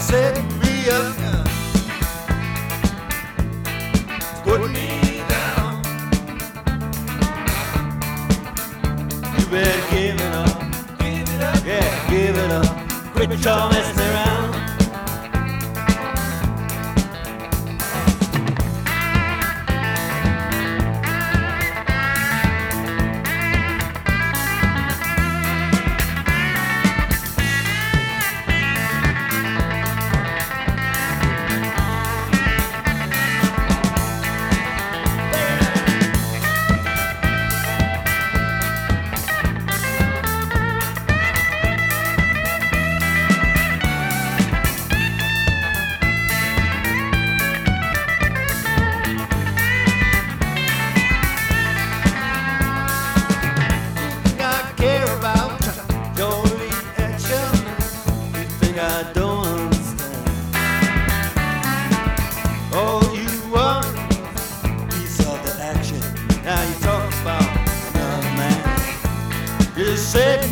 set me up, put me down. You better give it up, yeah, give it up. Quit your messing around. I don't understand. All you want is a piece of the action. Now you talk about another man. You said